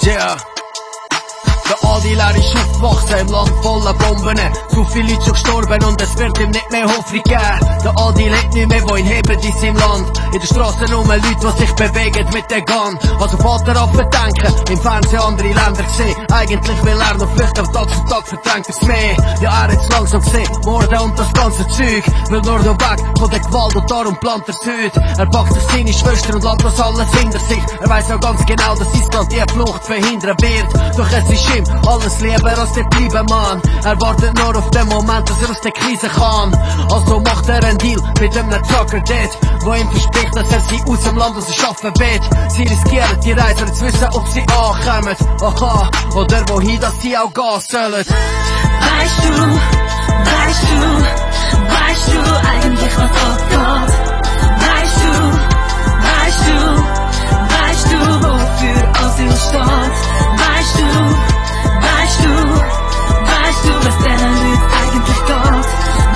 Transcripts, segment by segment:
Yeah. Der Adil, er ist aufgewachsen im Land voller Bomben. Zu viele Leute schon gestorben und es wird ihm nicht mehr Hoffnung geben. Der Adil lebt nicht mehr, wo ihn hebt in seinem Land. In der Straße rum Leute, die sich bewegen mit der Gun. Also Vater auf denken, im Fernsehen andere Länder gesehen. Eigentlich will er noch flüchten, aber Tag für Tag verdrängt er's mehr. Ja, er hat's langsam gesehen, Morden und das ganze Zeug. Will nur noch weg von der Gewalt und darum plant er's heute. Er packt sich seine Schwester und lässt das alles hinter sich. Er weiss auch ganz genau, dass sein Land die Flucht verhindern wird. Doch es ist ihm alles lieber als der bleiben Mann. Er wartet nur auf den Moment, dass er aus der Krise kann. Also macht er einen Deal mit einem Trucker dort, wo ihm verspricht, dass er sie aus dem Land aus schaffen wird. Sie riskieren die Reise, um zu wissen, ob sie ankommen. Aha, oder wohin, dass sie auch gehen sollen. Weißt du eigentlich, was abgeht? Weißt du, wofür Asyl steht? Weißt du, was diesen Leuten eigentlich geht?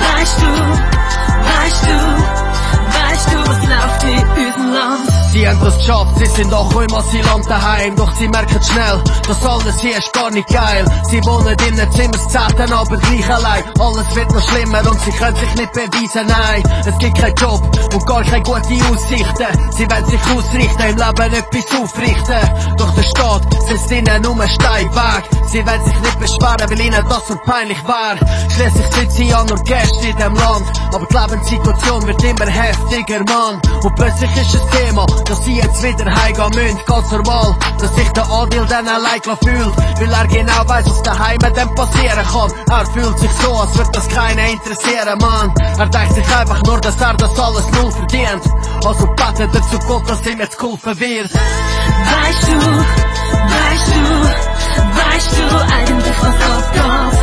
Weißt du, was läuft in unserem Land? Sie haben das geschafft, sie sind auch im Asylant daheim. Doch sie merken schnell, das alles hier ist gar nicht geil. Sie wohnen in einem Zimmerzehnten, aber gleich allein. Alles wird noch schlimmer und sie können sich nicht beweisen, nein. Es gibt keinen Job und gar keine guten Aussichten. Sie wollen sich ausrichten, im Leben etwas aufrichten. Doch der Staat setzt ihnen nur einen Stein weg. Sie wollen sich nicht beschweren, weil ihnen das so peinlich wäre. Schließlich sind sie ja nur Gäste in dem Land. Aber die Lebenssituation wird immer heftiger, Mann. Und plötzlich ist es Thema, dass sie jetzt wieder heimgehen müssen. Ganz normal, dass sich der Adil dann allein fühlt. Weil er genau weiss, was daheim dem passieren kann. Er fühlt sich so, als würde das keiner interessieren, Mann. Er denkt sich einfach nur, dass er das alles null verdient. Also betet er zu Gott, dass ihm jetzt geholfen wird. Weißt du eigentlich, was abgeht?